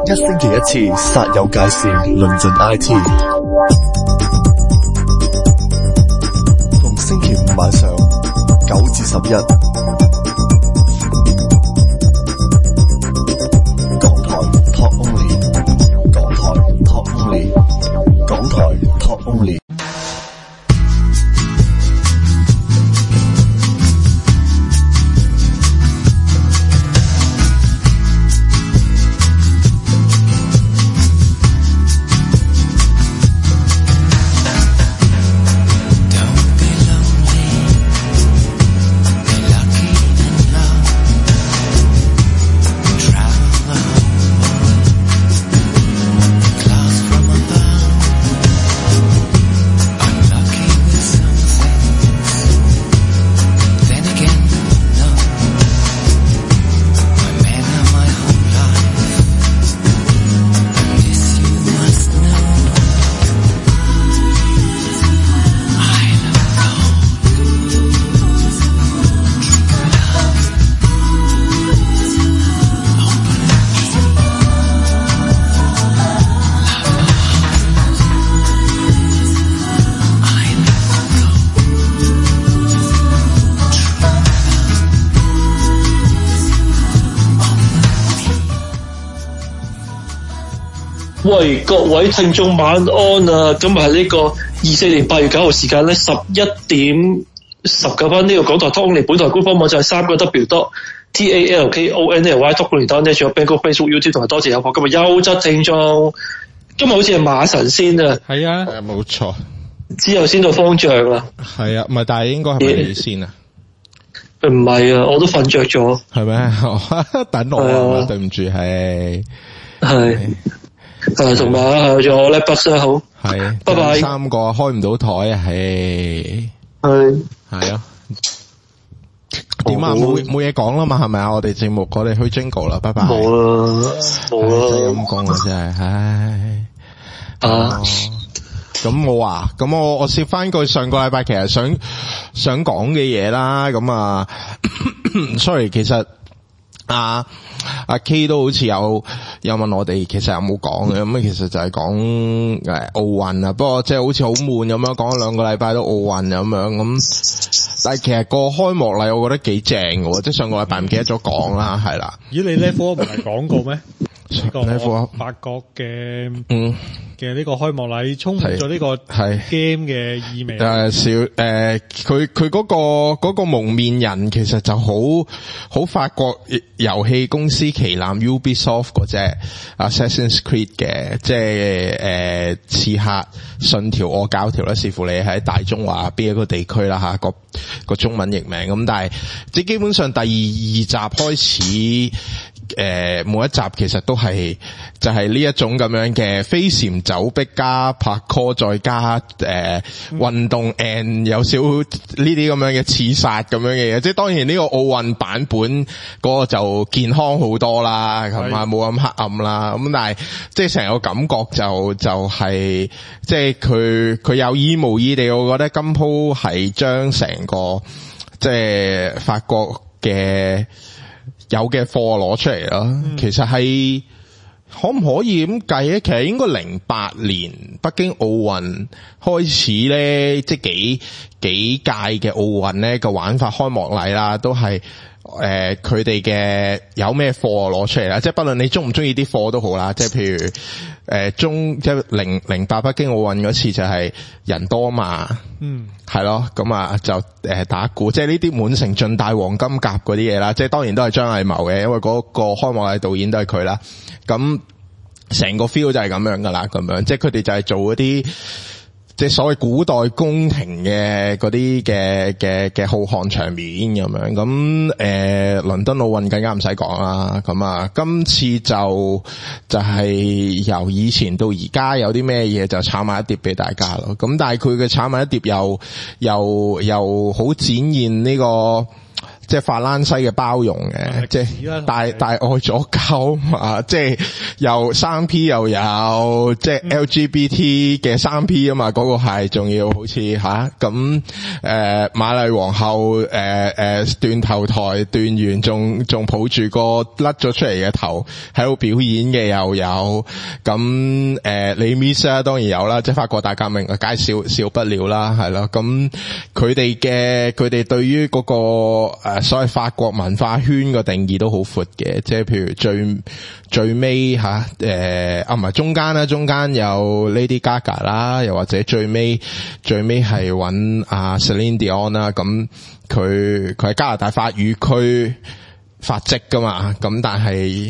一星期一次，煞有介事，論盡 IT。逢星期五晚上9至11，港台 Talk Only， 港台 Talk Only， 港台 Talk Only。 喂，各位聽眾晚安啊！今日係呢個24年8月9號時間咧11點19分，呢個港台 Talk Only 本台官方網站係 3w.talkonly.net， 仲有 Facebook、YouTube 同埋多謝有我今日優質聽眾。今日好似係馬神先啊， 係啊， 冇錯。 之後先到方丈啦。 係啊，唔係，但係應該係咪你先啊？ 唔係啊，我都瞓着咗。 係咩？等我啊，對唔住，係。 同埋仲有我咧，北西好， 係， 拜拜。 三個開唔到台啊，係啊，點啊？冇嘢講啦嘛，係咪啊？我哋節目我哋去 Jingle 啦，拜拜。 冇啦， 真係陰公啊，真係，唉。咁我攝翻句上個禮拜其實想講嘅嘢啦，咁啊，sorry， 其實。阿 K 都好似有問我哋其實有冇講嘅，咁其實就係講奧運啊，不過即係好似好悶咁樣講咗2個禮拜都奧運咁樣，咁但係其實個開幕禮我覺得幾正嘅，即係上個禮拜唔記得咗講啦，係啦。 咦，你呢科唔係講過咩？呢個法國嘅呢個開幕禮充滿咗呢個 game 嘅意味。佢嗰個蒙面人其實就好法國遊戲公司旗艦 Ubisoft 嗰隻 Assassin's Creed 嘅，即係刺客信條我教條啦，視乎你喺大中華邊一個地區啦吓，個中文譯名咁，但係即係基本上第2集開始。每一集其實都係就係呢一種咁樣嘅飛檐走壁加拍 call 再加運動 and 有少呢啲咁樣嘅刺殺咁樣嘅嘢，即係當然呢個奧運版本嗰個就健康好多啦，咁啊冇咁黑暗啦，咁但係即係成個感覺就係即係佢有意無意地，我覺得今鋪係將成個即係法國嘅有嘅貨攞出嚟咯，其實係可唔可以咁計咧？其實應該08年北京奧運開始咧，即係幾屆嘅奧運咧個玩法開幕禮啦，都係佢哋嘅有咩貨攞出嚟啦，即係不論你中唔中意啲貨都好啦，即係譬如即係08北京奧運嗰次就係人多嘛，係咯，咁啊就打鼓，即係呢啲滿城盡帶黃金甲嗰啲嘢啦，即係當然都係張藝謀嘅，因為嗰個開幕禮導演都係佢啦，咁成個 feel 就係咁樣噶啦，咁樣即係佢哋就係做嗰啲即係所謂古代宮廷嘅嗰啲嘅浩瀚場面咁樣，咁倫敦奧運更加唔使講啦，咁啊今次就係由以前到而家有啲咩嘢就炒埋一碟俾大家咯，咁但係佢嘅炒埋一碟又好展現呢個即係法蘭西嘅包容嘅，即係大愛左膠啊，即係又 3P 又有，即係 LGBT 嘅 3P 啊嘛，嗰個係仲要好似吓咁瑪麗皇后斷頭台斷完仲抱住個甩咗出嚟嘅頭喺度表演嘅又有，咁李 Miss 啊當然有啦，即係法國大革命嘅介紹少不了啦，係咯，咁佢哋對於嗰個所謂法國文化圈嘅定義都好闊嘅，即係譬如最尾吓唔係中間啦，中間有 Lady Gaga 啦，又或者最尾係揾Celine Dion 啦，咁佢係加拿大法語區發跡噶嘛，咁但係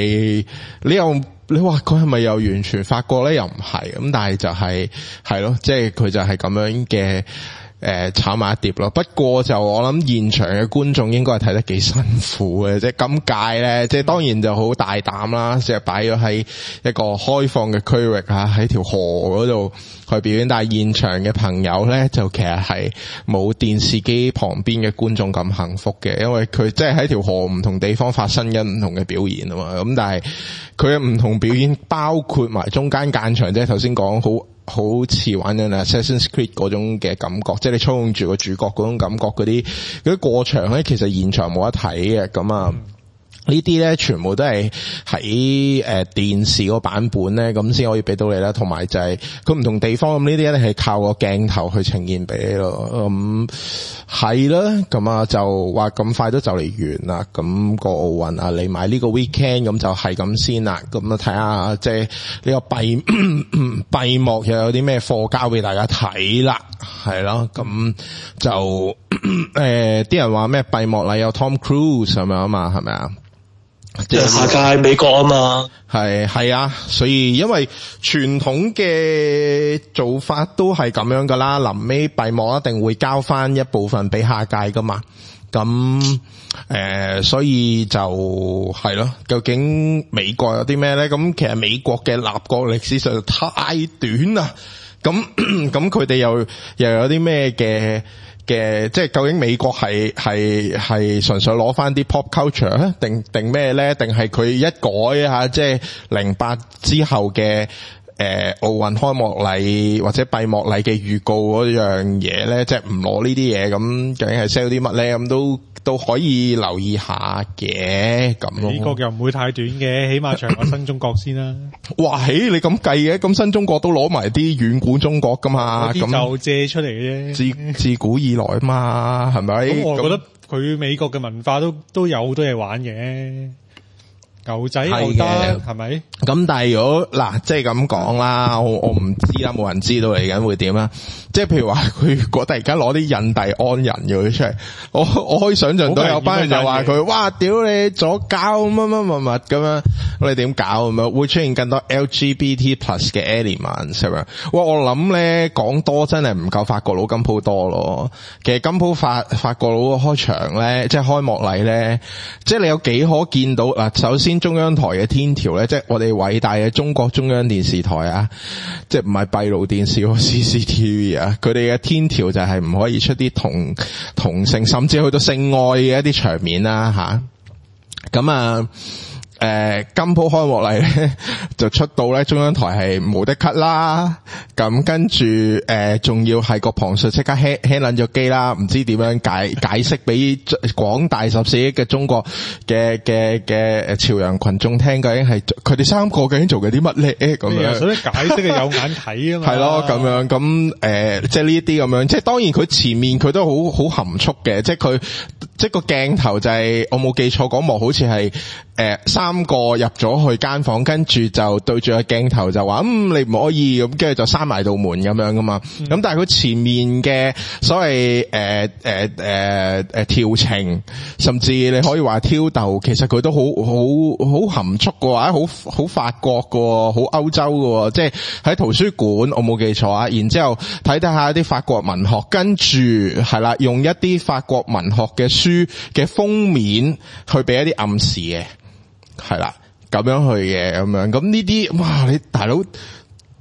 你話佢係咪又完全法國咧？又唔係，咁但係就係咯，即係佢就係咁樣嘅。炒埋一碟咯，不過就我諗現場嘅觀眾應該係睇得幾辛苦嘅，即係今屆咧，即係當然就好大膽啦，即係擺咗喺一個開放嘅區域啊，喺條河嗰度去表演，但係現場嘅朋友咧就其實係冇電視機旁邊嘅觀眾咁幸福嘅，因為佢即係喺條河唔同地方發生緊唔同嘅表演啊嘛，咁但係佢嘅唔同表演包括埋中間間場，即係頭先講好似玩緊 Assassin's Creed 嗰種嘅感覺，即係你操控住個主角嗰種感覺，嗰啲過場咧，其實現場冇得睇嘅，咁啊。呢啲咧全部都係喺電視個版本咧，咁先可以俾到你啦。同埋就係佢唔同地方，咁呢啲咧係靠個鏡頭去呈現俾你咯。咁係啦，咁啊就話咁快都就嚟完啦。咁個奧運啊嚟埋呢個 weekend，咁就係咁先啦。咁啊睇下即係呢個閉幕又有啲咩貨交俾大家睇啦，係咯。咁就啲人話咩閉幕禮有 Tom Cruise 咁樣啊嘛，係咪啊？ 即係下屆美國啊嘛， 係啊，所以因為傳統嘅做法都係咁樣噶啦，臨尾閉幕一定會交翻一部分俾下屆噶嘛，咁所以就係咯，究竟美國有啲咩咧？咁其實美國嘅立國歷史實在太短啦，咁佢哋又有啲咩嘅？即係究竟美國係純粹攞翻啲 pop culture 定咩咧？定係佢一改吓，即係08之後嘅奧運開幕禮或者閉幕禮嘅預告嗰樣嘢咧？即係唔攞呢啲嘢，咁究竟係 sell 啲乜咧？咁都可以留意下嘅咁咯。 美國又唔會太短嘅，起碼長過新中國先啦。 哇，你咁計嘅，咁新中國都攞埋啲遠古中國噶嘛？ 咁就借出嚟嘅啫。 自古以來嘛，係咪？ 咁我覺得佢美國嘅文化都有好多嘢玩嘅。牛仔又得係咪？咁但係如果嗱，即係咁講啦，我唔知啦，冇人知道嚟緊會點啦。即係譬如話佢覺得而家攞啲印第安人嘅出嚟，我可以想象到有班人就話佢，哇，屌你左膠乜咁樣，我哋點搞咁樣？會出現更多 LGBT+ 嘅 elements 係咪？哇，我諗咧講多真係唔夠法國佬金鋪多咯。其實金鋪法國佬開場咧，即係開幕禮咧，即係你有幾可見到嗱？首先中央台嘅天條咧，即係我哋偉大嘅中國中央電視台啊，即係唔係閉路電視 CCTV 啊，佢哋嘅天條就係唔可以出啲同性甚至去到性愛嘅一啲場面啦吓。咁啊金鋪開幕禮咧就出到咧中央台係冇得 cut 啦，咁跟住仲要係個旁述即刻 hang 撚咗機啦，唔知點樣解釋俾廣大14億嘅中國嘅朝陽群眾聽，究竟係佢哋三個究竟做緊啲乜咧？咁樣所以解釋係有眼睇啊嘛。係咯，咁樣咁即係呢啲咁樣，即係當然佢前面佢都好含蓄嘅，即係佢即係個鏡頭就係我冇記錯嗰幕好似係三個入咗去間房，跟住就對住個鏡頭就話你唔可以咁，跟住就閂埋道門咁樣噶嘛。咁但係佢前面嘅所謂調情，甚至你可以話挑逗，其實佢都好含蓄嘅話，好法國嘅，好歐洲嘅，即係喺圖書館我冇記錯啊。然之後睇下啲法國文學，跟住係啦，用一啲法國文學嘅書嘅封面去俾一啲暗示嘅。係啦，咁樣去嘅咁樣，咁呢啲哇，你大佬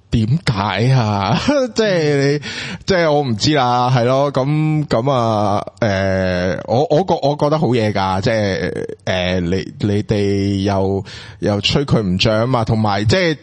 點解啊？即係我唔知啦，係咯，咁啊，我覺得好嘢噶，即係你哋又吹佢唔漲嘛，同埋即係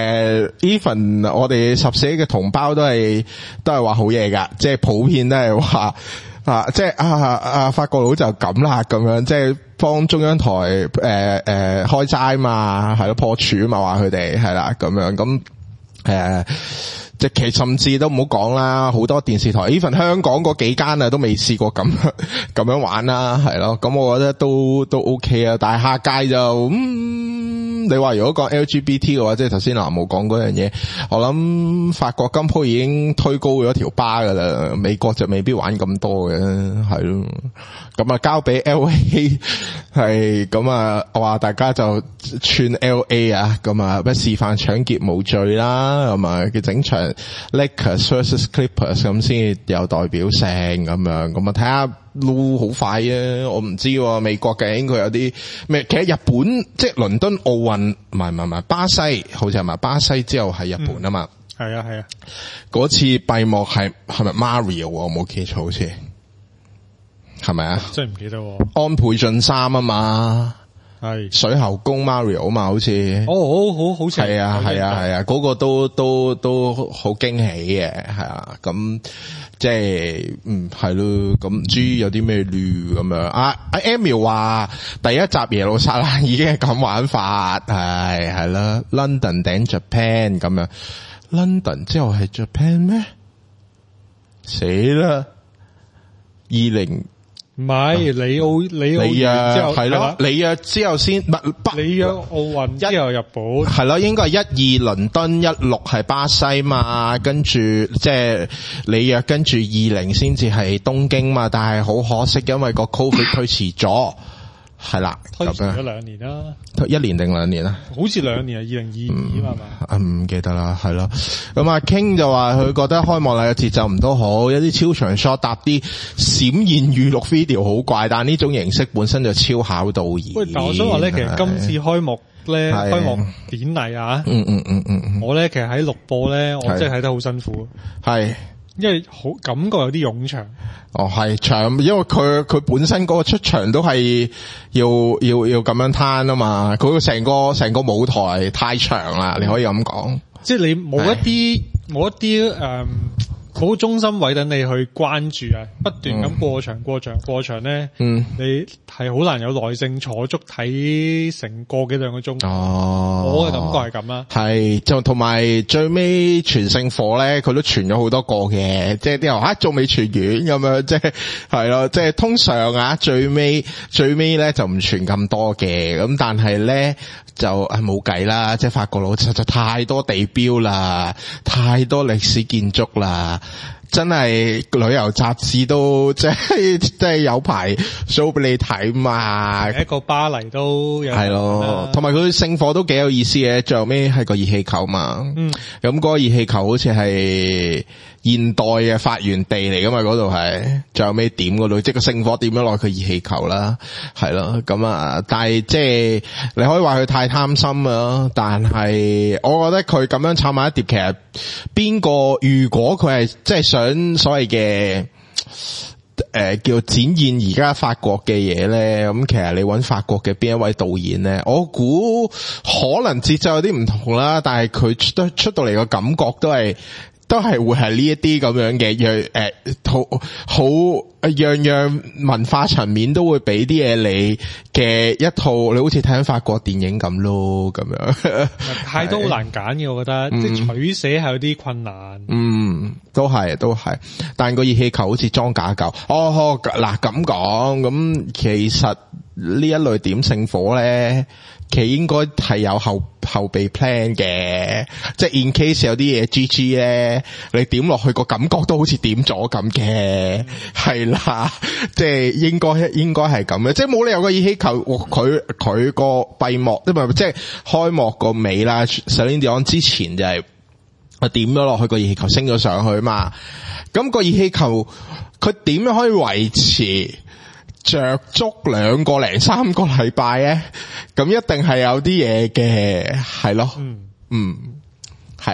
even 我哋14億嘅同胞都係話好嘢噶，即係普遍都係話即係法國佬就咁啦，咁樣即係幫中央台開齋嘛，係咯，破處嘛，話佢哋係啦，咁樣咁。即係其實甚至都唔好講啦，好多電視台 even 香港嗰幾間啊都未試過咁樣玩啦，係咯，咁我覺得都 OK 啊，但係下屆就你話如果講 LGBT 嘅話，即係頭先南無講嗰樣嘢，我諗法國今鋪已經推高咗條巴噶啦，美國就未必玩咁多嘅，係咯，咁啊交俾 LA 係咁啊，話大家就串 LA 啊，咁啊咩示範搶劫無罪啦，咁啊嘅整場 Lakers versus Clippers 咁先有代表性咁樣，咁啊睇下路好快啊！我唔知美國嘅應該有啲咩，其實日本即係倫敦奧運，唔係巴西，好似係咪巴西之後係日本啊嘛？ 係啊， 嗰次閉幕係咪 Mario 我冇記錯好似係咪啊？ 真係唔記得安倍晉三啊嘛， 係水喉工 Mario 啊嘛，好似好似係啊，嗰個都好驚喜嘅，係啊，咁即係係咯，咁唔知有啲咩亂咁樣。阿 Emil 話第一集耶路撒冷已經係咁玩法，係啦 ，London 頂 Japan 咁樣 ，London 之後係 Japan 咩？死啦！20 唔係里奧之後係咯，里約之後先里約奧運之後日本係咯，應該係12倫敦16係巴西嘛，跟住即係里約跟住20先至係東京嘛，但係好可惜因為個 Covid 推遲咗。係啦， 推遲咗2年啦 ，1年定2年啊？ 好似2年啊，2022嘛嘛。 唔記得啦，係咯。咁啊 King 就話佢覺得開幕禮嘅節奏唔都好，有啲超長 shot 搭啲閃現預錄 video 好怪，但呢種形式本身就超考導演。 喂，但我想話咧，其實今次開幕咧，開幕典禮啊，我咧其實喺錄播咧，我真係睇得好辛苦。係。因為好感覺有啲冗長。係長，因為佢本身嗰個出場都係要咁樣攤啊嘛，佢成個舞台太長啦，你可以咁講。即係你冇一啲好中心位等你去關注啊，不斷咁過場咧，你係好難有耐性坐足睇成個幾兩個鐘。我嘅感覺係咁啦。係就同埋最尾傳聖火咧，佢都傳咗好多個嘅，即係啲人仲未傳完咁樣，即係係咯，即係通常最尾咧就唔傳咁多嘅，咁但係咧就冇計啦，即係法國佬實在太多地標啦，太多歷史建築啦。真係旅遊雜誌都即係有排 show 俾你睇嘛，一個巴黎都有係咯，同埋佢聖火都幾有意思嘅，最後尾係個熱氣球嘛，咁嗰個熱氣球好似係現代嘅發源地嚟噶嘛，嗰度係最後尾點嗰度，即係個聖火點咗落去熱氣球啦，係咯，咁啊，但係即係你可以話佢太貪心啊，但係我覺得佢咁樣炒埋一碟，其實邊個如果佢係即係想所謂嘅叫展現而家法國嘅嘢咧，咁其實你揾法國嘅邊一位導演咧，我估可能節奏有啲唔同啦，但係佢出到嚟個感覺都係會係呢一啲咁樣嘅，好樣樣文化層面都會俾啲嘢你嘅一套，你好似睇緊法國電影咁咯，咁樣太多好難揀嘅，我覺得即係取捨係有啲困難。都係，但個熱氣球好似裝假嚿。嗱咁講，咁其實呢一類點聖火咧，其實應該係有後備 plan 嘅，即係 in case 有啲嘢 GG 咧，你點落去個感覺都好似點咗咁嘅，係啦，即係應該係咁嘅，即係冇理由個熱氣球佢個閉幕，即係開幕個尾啦，Celine Dion之前就係點咗落去個熱氣球升咗上去嘛，咁個熱氣球佢點樣可以維持着足2個零3個禮拜咧？咁一定係有啲嘢嘅，係咯，係啦。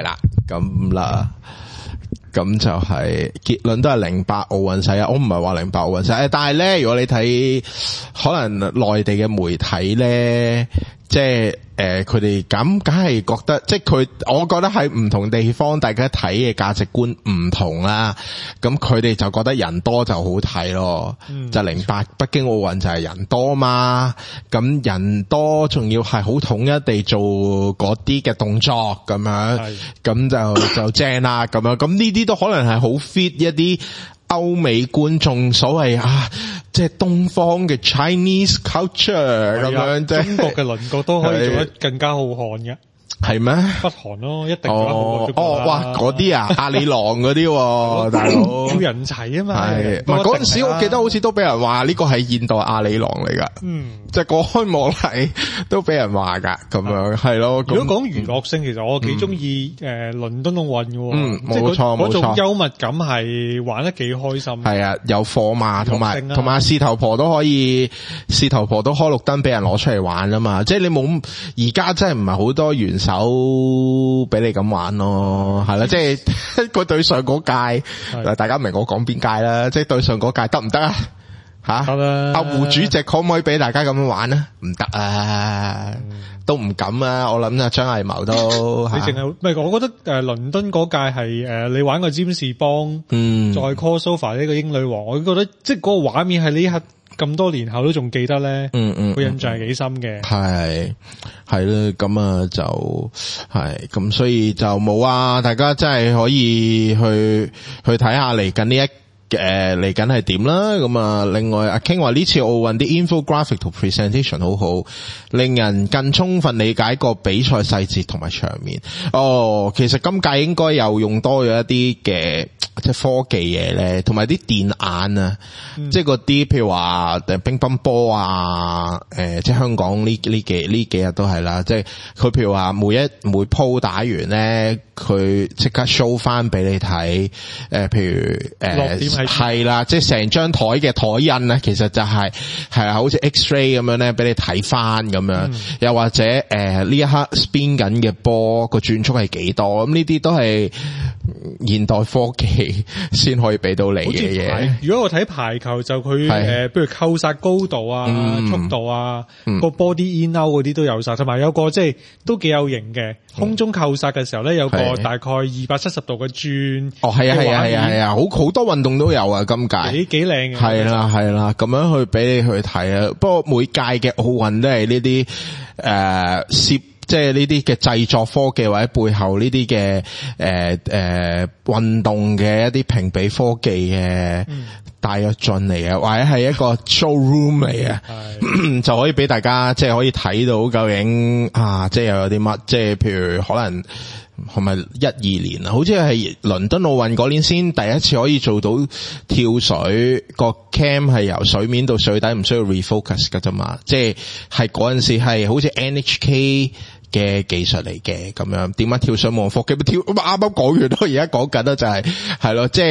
咁啦。咁就係結論都係08奧運世啊！我唔係話08奧運世，但係咧，如果你睇可能內地嘅媒體咧，即係佢哋咁梗係覺得，即係佢，我覺得喺唔同地方大家睇嘅價值觀唔同啦。咁佢哋就覺得人多就好睇咯。就08北京奧運就係人多嘛，咁人多仲要係好統一地做嗰啲嘅動作咁樣，咁就正啦咁樣。咁呢啲都可能係好 fit 一啲歐美觀眾，所謂即係東方嘅 Chinese culture 咁樣，即係中國嘅鄰國都可以做得更加浩瀚嘅。 係咩？ 北韓咯，一定做得好過中國啦。 哇，嗰啲阿里郎嗰啲，大佬要人齊啊嘛。 係，唔係嗰陣時我記得好似都俾人話呢個係現代阿里郎嚟噶。即係個開幕禮都俾人話噶，咁樣係咯。 如果講娛樂性，其實我幾中意倫敦奧運嘅。 冇錯冇錯。 嗰種幽默感係玩得幾開心。 係啊，有火馬同埋事頭婆都可以，事頭婆都開綠燈俾人攞出嚟玩啊嘛。即係你冇而家真係唔係好多元首俾你咁玩咯，係啦，即係佢對上嗰屆，大家明我講邊屆啦，即係對上嗰屆得唔得啊？吓，得啦。阿胡主席可唔可以俾大家咁樣玩啊？唔得啊，都唔敢啊！我諗啊，張藝謀都， 你淨係唔係？我覺得倫敦嗰屆係你玩個占士邦，再 call sofa 呢個英女王，我覺得即係嗰個畫面係呢一刻咁多年後都仲記得咧，個印象係幾深嘅。係啦，咁啊就係咁，所以就冇啊！大家真係可以去睇下嚟緊呢一嚟緊係點啦。咁啊，另外阿 King 話呢次奧運啲 infographic 同 presentation 好好，令人更充分理解個比賽細節同埋場面。其實今屆應該又用多咗一啲嘅即係科技嘢咧，同埋啲電眼啊，即係嗰啲譬如話乒乓波啊，即係香港呢幾日都係啦，即係佢譬如話每鋪打完咧，佢即刻 show 翻俾你睇，譬如係啦，即係成張台嘅台印咧，其實就係好似 X-ray 咁樣咧，俾你睇翻咁樣，又或者呢一刻 spin 緊嘅波個轉速係幾多，咁呢啲都係現代科技先可以俾到你嘅嘢。如果我睇排球就佢譬如扣殺高度啊、速度啊、個 body in out 嗰啲都有晒，同埋有個即係都幾有型嘅空中扣殺嘅時候咧，有個大概270度嘅轉。係啊，好多運動都有啊，今屆幾靚嘅。係啦，咁樣去俾你去睇啊。不過每屆嘅奧運都係呢啲即係呢啲嘅製作科技或者背後呢啲嘅運動嘅一啲評比科技嘅大躍進嚟嘅，或者係一個 showroom 嚟嘅，就可以俾大家即係可以睇到究竟即係又有啲乜，即係譬如可能係咪12年啊？好似係倫敦奧運嗰年先第一次可以做到跳水，個 cam 係由水面到水底唔需要 refocus 㗎啫嘛，即係嗰陣時係好似 NHK 嘅技術嚟嘅咁樣。點解跳水冇科技？跳啱啱講完咯，而家講緊啦就係咯，即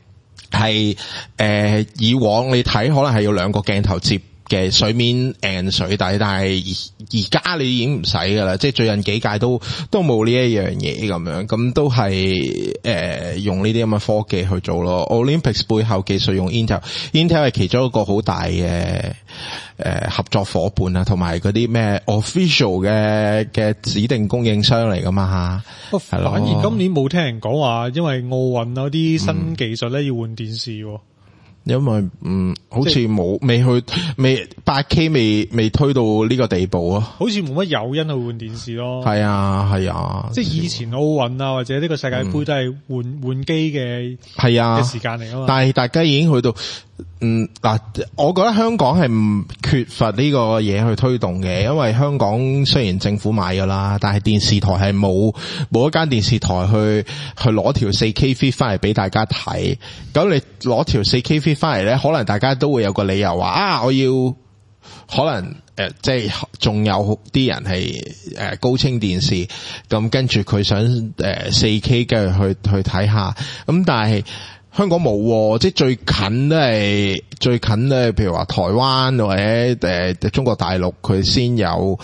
係以往你睇可能係要兩個鏡頭接嘅水面 and 水底，但係而家你已經唔使噶啦，即係最近幾屆都冇呢一樣嘢咁樣，咁都係用呢啲咁嘅科技去做咯。Olympics 背後技術用 Intel 係其中一個好大嘅合作伙伴啊，同埋嗰啲咩 official 嘅指定供應商嚟噶嘛吓。反而今年冇聽人講話，因為奧運嗰啲新技術咧要換電視。因為好似未去8K 未推到呢個地步啊，好似冇乜誘因去換電視咯。係啊，即係以前奧運啊或者呢個世界盃都係換機嘅嘅時間嚟啊嘛。但係大家已經去到我覺得香港係唔缺乏呢個嘢去推動嘅，因為香港雖然政府買噶啦，但係電視台係冇一間電視台去攞條 4K feed 翻嚟俾大家睇。咁你攞條 4K feed 翻嚟咧，可能大家都會有個理由話我要可能即係仲有啲人係高清電視，咁跟住佢想4K 跟住去睇下，咁但係香港冇，即係最近都係譬如話台灣或者中國大陸佢先有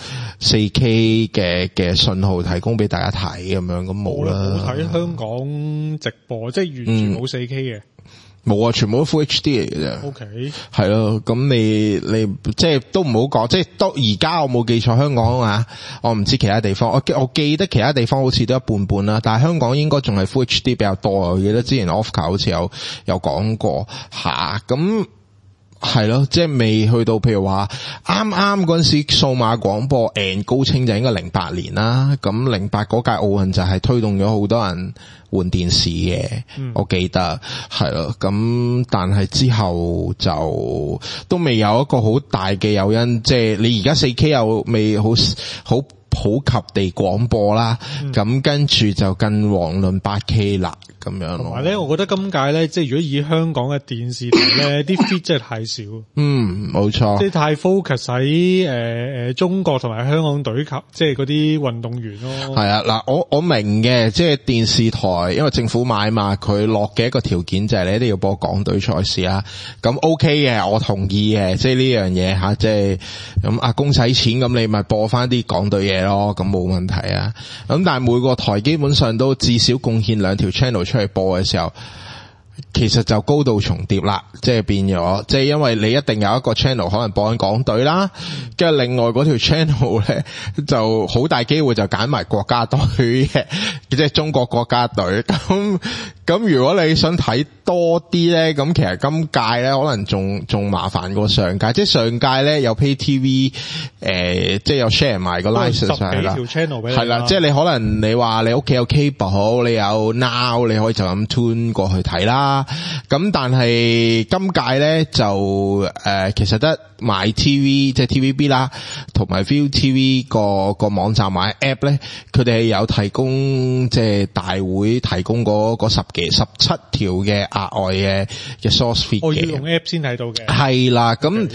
4K 嘅信號提供俾大家睇咁樣，咁冇啦。 冇睇香港直播，即係完全冇 4K 嘅。 冇啊，全部都 Full HD 嚟嘅啫。 OK， 係咯，咁你即係都唔好講，即係都而家我冇記錯香港啊，我唔知其他地方，我記得其他地方好似都一半半啦，但係香港應該仲係 Full HD 比較多啊。我記得之前 Oscar 好似有講過吓，咁係咯，即係未去到譬如話啱嗰陣時數碼廣播 and 高清就應該08年啦，咁08嗰屆奧運就係推動咗好多人換電視嘅，我記得係咯，咁但係之後就都未有一個好大嘅誘因，即係你而家 4K 又未好普及地廣播啦，咁跟住就更遑論 8K 啦，咁樣咯。 同埋咧，我覺得今屆咧，即係如果以香港嘅電視台咧，啲 fit 真係太少。 冇錯。即係太 focus 喺中國同埋香港隊級，即係嗰啲運動員咯。 係啊，嗱，我明嘅，即係電視台，因為政府買嘛，佢落嘅一個條件就係你一定要播港隊賽事啊。咁 OK 嘅，我同意嘅，即係呢樣嘢吓，即係咁阿公使錢，咁你咪播翻啲港隊嘢咯，咁冇問題啊。咁但係每個台基本上都至少貢獻2條 channel 出去播嘅時候，其實就高度重疊啦，即係變咗，即係因為你一定有一個 channel 可能播緊港隊啦，跟住另外嗰條 channel 咧就好大機會就揀埋國家隊嘅，即係中國國家隊。咁如果你想睇多啲咧，咁其實今屆咧可能仲麻煩過上屆，即係上屆咧有 Pay TV，即係有 share 埋個 license 係啦，係啦，即係你可能你話你屋企有 cable， 你有 Now， 你可以就咁 tune 過去睇啦。咁但係今屆咧就其實得買 TV 即係 TVB 啦，同埋 ViuTV 個網站買 app 咧，佢哋係有提供即係大會提供嗰17條嘅額外嘅 source feed 嘅。我要用 app 先睇到嘅。 係啦，咁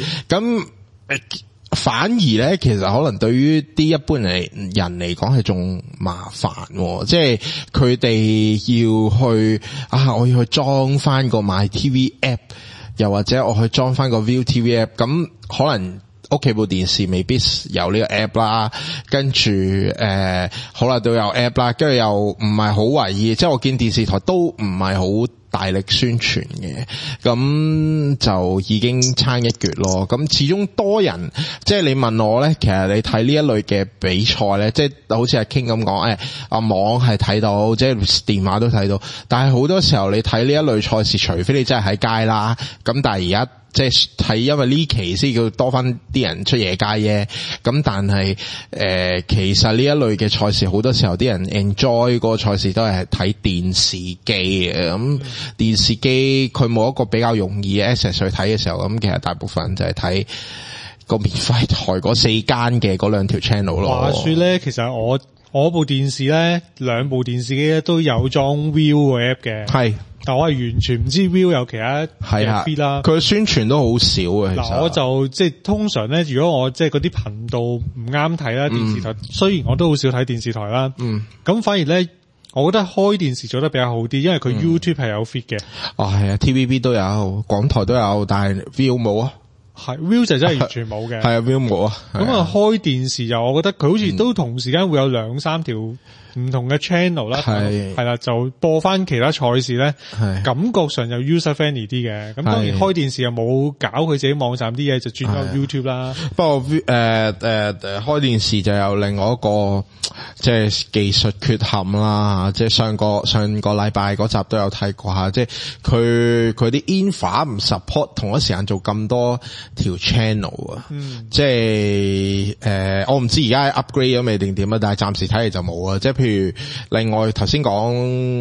反而咧，其實可能對於啲一般人嚟講係仲麻煩，即係佢哋要去我要去裝翻個 myTV app， 又或者我去裝翻個 ViuTV app， 咁可能屋企部電視未必有呢個 app 啦，跟住好啦都有 app 啦，跟住又唔係好為意，即係我見電視台都唔係好大力宣傳嘅，咁就已經差一橛咯。咁始終多人，即係你問我咧，其實你睇呢一類嘅比賽咧，即係好似阿 King 咁講，網係睇到，即係電話都睇到，但係好多時候你睇呢一類賽事，除非你真係喺街啦，咁但係而家即係睇，因為呢期先叫多翻啲人出夜街啫。咁但係其實呢一類嘅賽事，好多時候啲人 enjoy 個賽事都係睇電視機嘅。咁電視機佢冇一個比較容易嘅 access 去睇嘅時候，咁其實大部分就係睇個免費台嗰4間嘅嗰2條 channel 咯。 話說咧，其實我部電視咧，2部電視機咧都有裝 Viu 個 app 嘅。係。但我係完全唔知 Viu 有其他嘅 feed 啦，佢宣傳都好少嘅。 嗱，我就即係通常咧，如果我即係嗰啲頻道唔啱睇啦，電視台雖然我都好少睇電視台啦，咁反而咧，我覺得開電視做得比較好啲，因為佢 YouTube 係有 feed 嘅。 係啊 ，TVB 都有，港台都有，但係 Viu 冇啊。 係 Viu 就真係完全冇嘅。係啊 ，Viu 冇啊。 咁開電視就我覺得佢好似都同時間會有2-3條唔同嘅 channel 啦，係啦，就播翻其他賽事咧，感覺上就 user friendly 啲嘅。咁當然開電視又冇搞佢自己網站啲嘢，就轉咗 YouTube 啦。 不過開電視就有另外一個即係技術缺陷啦，即係上個禮拜嗰集都有睇過下，即係佢啲 infra 唔 support 同一時間做咁多條 channel 啊。即係我唔知而家 upgrade 咗未定點啊，但係暫時睇嚟就冇啊。即係譬如另外頭先講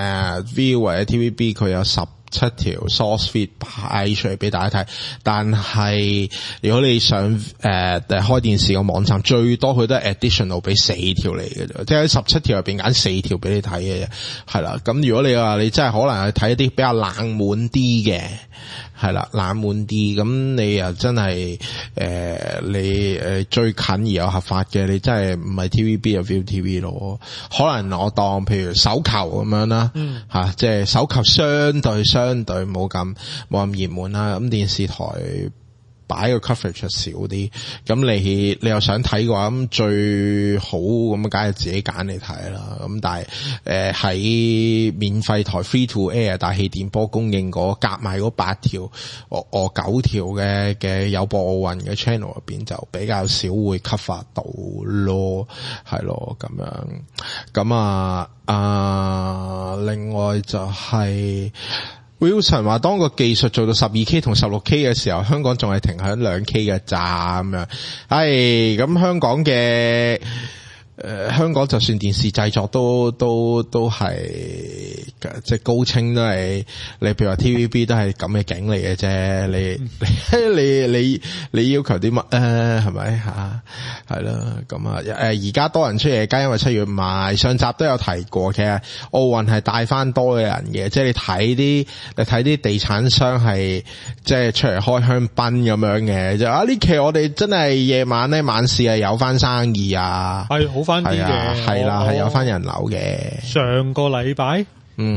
Viu 或者 TVB 佢有17條 source feed 派出嚟俾大家睇，但係如果你想開電視個網站，最多佢都係 additional 俾4條嚟嘅啫，即係喺17條入邊揀4條俾你睇嘅啫，係啦。咁如果你話你真係可能去睇一啲比較冷門啲嘅，係啦，冷門啲，咁你又真係你最近而有合法嘅，你真係唔係 TVB 又 ViuTV 咯。可能我當譬如手球咁樣啦，即係手球相相對冇咁熱門啦。咁電視台擺個 coverage 少啲，咁你又想睇嘅話，咁最好咁梗係自己揀嚟睇啦。咁但係喺免費台 free to air 大氣電波供應夾埋嗰8條9條嘅有播奧運嘅 channel 入邊，就比較少會 cover 到咯，係咯咁樣。咁另外就係Wilson 話當個技術做到 12K 同 16K 嘅時候，香港仲係停喺 2K 嘅咋咁樣。咁香港嘅香港就算電視製作都係即係高清都係，你譬如話 TVB 都係咁嘅景嚟嘅啫。你要求啲乜係咪吓？係咯，咁而家多人出夜街，因為7月賣。上集都有提過，其實奧運係帶翻多嘅人嘅，即係你睇啲地產商係即係出嚟開香檳咁樣嘅，就呢期我哋真係夜晚咧晚市係有翻生意啊，係好翻啲嘅，係啦，係有翻人流嘅。上個禮拜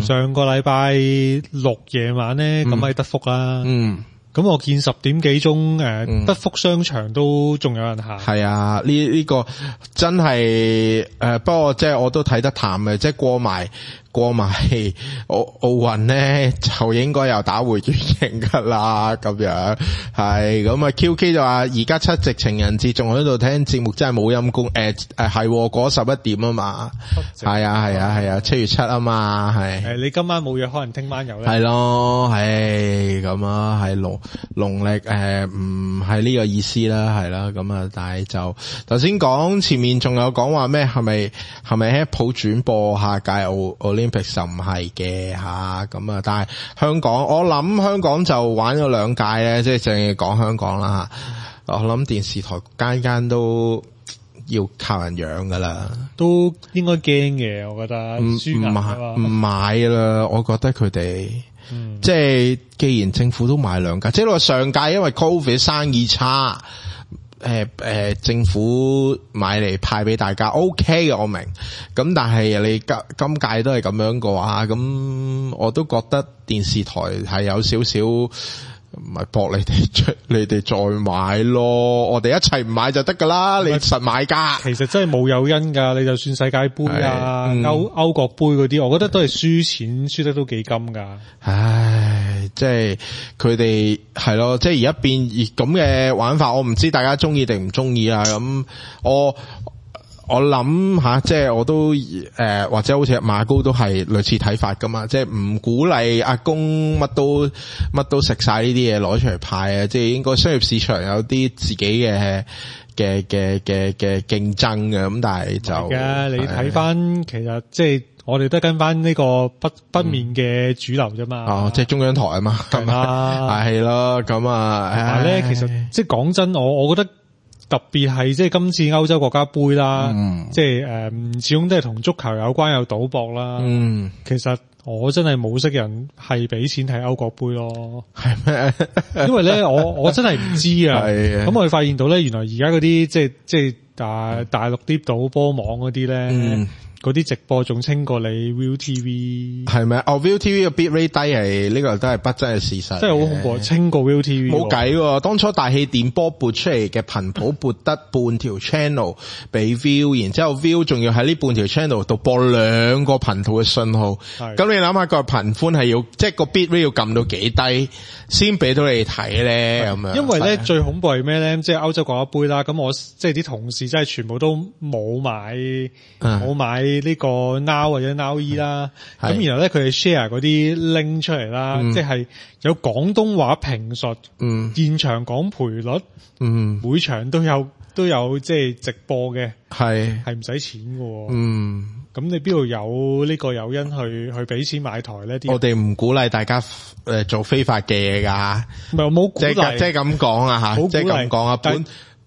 6夜晚咧，咁喺德福啦。咁我見10點幾鐘，德福商場都仲有人行。係啊，呢個真係不過即係我都睇得淡嘅，即係過埋奧運咧，就應該又打回原形噶啦，咁樣係咁啊。QK 就話而家7夕情人節仲喺度聽節目，真係冇陰功。係過11點啊嘛，係啊，7月7啊嘛，係。你今晚冇嘢，可能聽晚有咧。係咯，咁啊，係農曆唔係呢個意思啦，係啦，咁啊，但係就頭先講前面仲有講話咩？係咪 Apple 轉播下屆Olympics 就唔係嘅吓，咁啊，但係香港，我諗香港就玩咗2屆咧，即係淨係講香港啦吓。我諗電視台間都要靠人養噶啦，都應該驚嘅，我覺得。唔買啦，我覺得佢哋。即係既然政府都買2屆，即係話上屆因為 Covid 生意差，政府買嚟派俾大家 OK 嘅，我明。咁但係你今屆都係咁樣嘅話，咁我都覺得電視台係有少少咪搏你哋再買咯，我哋一齊唔買就得噶啦，你實買噶。其實真係冇誘因噶，你就算世界盃啊、歐國盃嗰啲，我覺得都係輸錢，輸得都幾金噶。唉，即係佢哋係咯，即係而家變咁嘅玩法，我唔知大家中意定唔中意啊。咁我諗吓，即係我都或者好似馬高都係類似睇法噶嘛，即係唔鼓勵阿公乜都食晒呢啲嘢攞出嚟派啊，即係應該商業市場有啲自己嘅競爭嘅，咁但係就你睇翻其實即係我哋都跟翻呢個北面嘅主流啫嘛，即係中央台啊嘛，係咯，咁啊，同埋咧，其實即係講真，我覺得。特別係即係今次歐洲國家盃啦，即係始終都係同足球有關，有賭博啦。其實我真係冇識人係俾錢睇歐國盃咯，係咩？因為咧我真係唔知啊。咁我哋發現到咧，原來而家嗰啲即係大陸啲賭波網嗰啲咧。嗰啲直播仲清過你 ViuTV 係咪？ViuTV 嘅 bit rate 低係呢個都係不爭嘅事實，真係好恐怖，清過 ViuTV。冇計，當初大氣電波撥出嚟嘅頻譜撥得半條 channel 俾 Viu， 然之後 Viu 仲要喺呢半條 channel 度播2個頻道嘅信號。咁你諗下個頻寬係要，即係個 bit rate 要撳到幾低先俾到你睇咧？咁樣。因為咧最恐怖係咩咧？即係歐洲國家盃啦，咁我即係啲同事真係全部都冇買呢個 Now 或者 Now E 啦，咁然後咧佢哋 share 嗰啲 link 出嚟啦，即係有廣東話評述，現場講賠率，每場都有即係直播嘅，係唔使錢嘅，咁你邊度有呢個誘因去俾錢買台咧？我哋唔鼓勵大家做非法嘅嘢噶，唔係我冇鼓勵，即係咁講啊吓，即係咁講啊，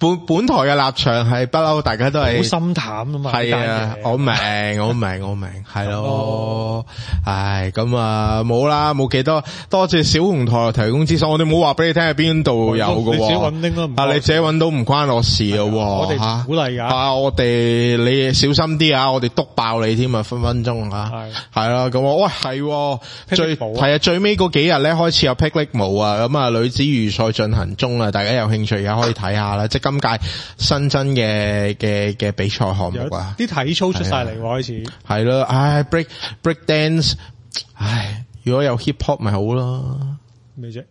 本台嘅立場係不嬲，大家都係好心淡啊嘛。 係啊，我明，係咯。唉，咁啊冇啦，冇幾多，多謝小紅台提供資訊，我哋冇話俾你聽喺邊度有嘅。 你自己搵拎都唔， 你自己搵到唔關我事嘅。 我哋鼓勵噶。 我哋你小心啲啊，我哋督爆你添啊，分分鐘啊。係啦，咁喂係最尾嗰幾日咧開始有霹靂舞啊，咁啊女子預賽進行中啊，大家有興趣而家可以睇下啦，即係今屆新增嘅比賽項目啊， 啲體操出晒嚟開始。 係咯，break dance， 如果有 hip hop 咪好咯。 咩啫？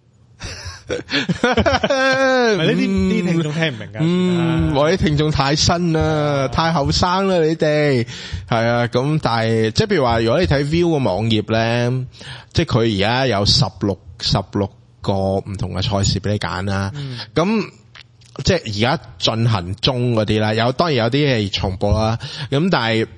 呢啲聽眾聽唔明噶。 我啲聽眾太新啦，太後生啦，你哋係啊。咁但係即係譬如話，如果你睇 View 個網頁咧，即係佢而家有16個唔同嘅賽事俾你揀啦。咁即係而家進行中嗰啲啦，當然有啲係重播啦。咁但係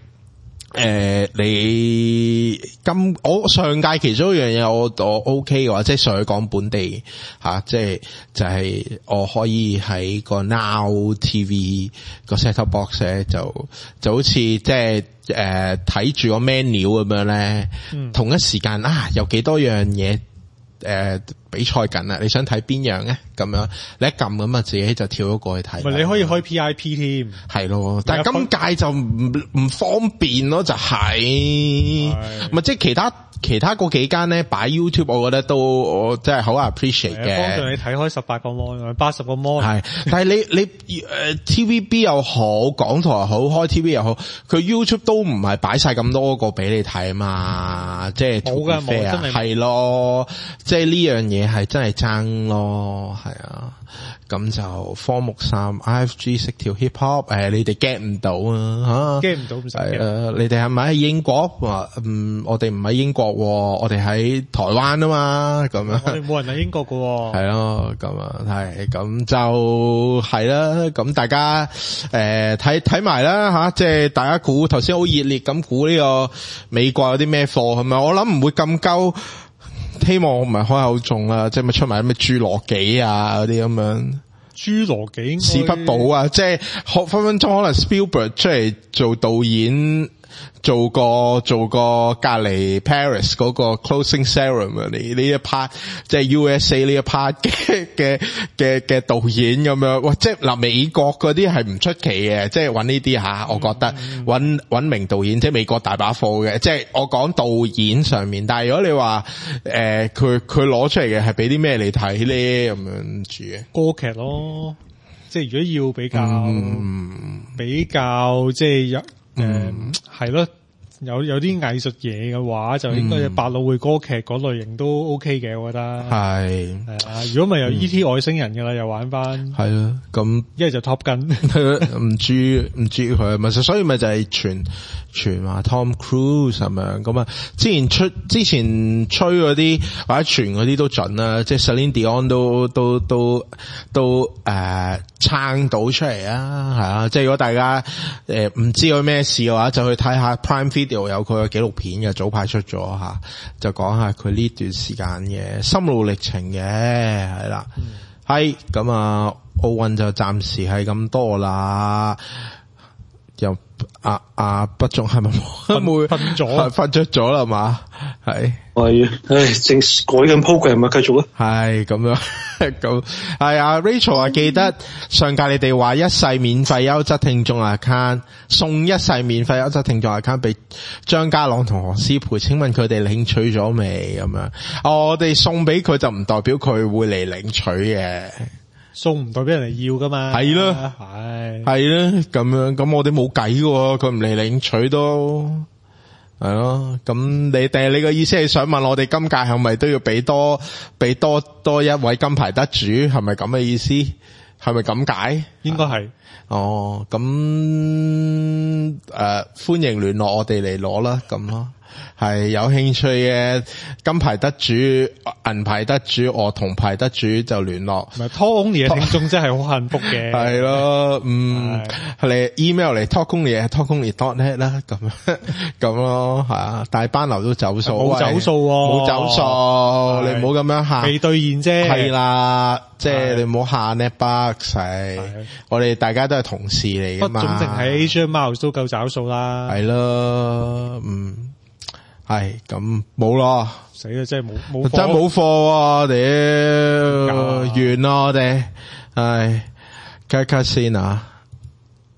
我上屆其中一樣嘢我 OK 嘅話，即係上去講本地即係就係我可以喺個 Now TV 個 set top box 咧，就好似即係睇住個 menu 咁樣咧，同一時間有幾多樣嘢比賽緊啊！你想睇邊樣咧？咁樣你一撳咁啊，自己就跳咗過去睇。 唔係你可以開 PIP 添， 係咯。但係今屆就唔方便咯，就係咪即係其他嗰幾間咧擺 YouTube， 我覺得我真係好 appreciate 嘅。 幫助你睇開18個 mon、80個 mon。係， 但係你TVB 又好，港台又好，開 TV 又好，佢 YouTube 都唔係擺晒咁多個俾你睇嘛，即係冇㗎，冇真係係咯，即係呢樣嘢係真係爭咯，係啊。咁就科目3 IFG 識跳 hip hop， 你哋 get 唔到啊吓 ，get 唔到唔使。 你哋係咪喺英國？我哋唔喺英國，我哋喺台灣啊嘛，咁樣。 我哋冇人喺英國噶。 係咯，咁啊係，咁就係啦。咁大家睇埋啦吓，即係大家估頭先好熱烈咁估呢個美國有啲咩貨係咪？我諗唔會咁鳩。希望我唔係開口中啦，即係咪出埋咩侏羅紀啊嗰啲咁樣？ 侏羅紀史匹堡啊，即係分分鐘可能 Spielberg 出嚟做導演，做個隔離 Paris 嗰個 closing ceremony 呢一 part， 即係 USA 呢一 part 嘅導演咁樣。哇！即係嗱，美國嗰啲係唔出奇嘅，即係揾呢啲吓，我覺得揾名導演，即係美國大把貨嘅。即係我講導演上面，但係如果你話佢攞出嚟嘅係俾啲咩嚟睇咧咁樣住嘅歌劇咯，即係如果要比較即係係咯，有啲藝術嘢嘅話，就應該係百老匯歌劇嗰類型都 OK 嘅，我覺得係啊。如果咪有 E.T. 外星人噶啦，又玩翻係咯，咁一係就 Top Gun， 唔知佢咪所以咪就係傳話 Tom Cruise 咁樣咁啊。之前吹嗰啲或者傳嗰啲都準啦，即係 Celine Dion 都撐到出嚟啊，係啊。即係如果大家唔知佢咩事嘅話，就去睇下 Prime Video 有佢嘅紀錄片嘅，早排出咗吓，就講下佢呢段時間嘅心路歷程嘅，係啦。係咁啊，奧運就暫時係咁多啦。又不中係咪瞓咗啦嘛？係正改緊 program 啊，繼續啊。 係咁樣咁係啊。Rachel 啊，記得上屆你哋話一世免費優質聽眾 account 送一世免費優質聽眾 account 俾張家朗同何詩蓓，請問佢哋領取咗未？咁樣我哋送俾佢就唔代表佢會嚟領取嘅。 送唔代表人哋要噶嘛？ 係咯，係咯，咁樣咁我哋冇計喎，佢唔嚟領取都係咯。咁你個意思係想問我哋今屆係咪都要俾多一位金牌得主？係咪咁嘅意思？係咪咁解？ 應該係。 哦，咁歡迎聯絡我哋嚟攞啦，咁咯。 係有興趣嘅金牌得主、銀牌得主、銅牌得主就聯絡。 唔係 Talk Only 嘅聽眾真係好幸福嘅。 係咯，你 email 嚟 talkonly@talkonly.net 啦，咁咯，係啊，大班流都走數， 冇走數， 冇走數，你唔好咁樣嚇， 未兌現啫。係啦，即係你唔好嚇 Netbucks，我哋大家都係同事嚟噶嘛。 總定喺 Asian Miles 都夠找數啦。 係咯，係咁冇咯， 死啦！真係冇， 真係冇貨，屌完咯我哋，cut 先啊！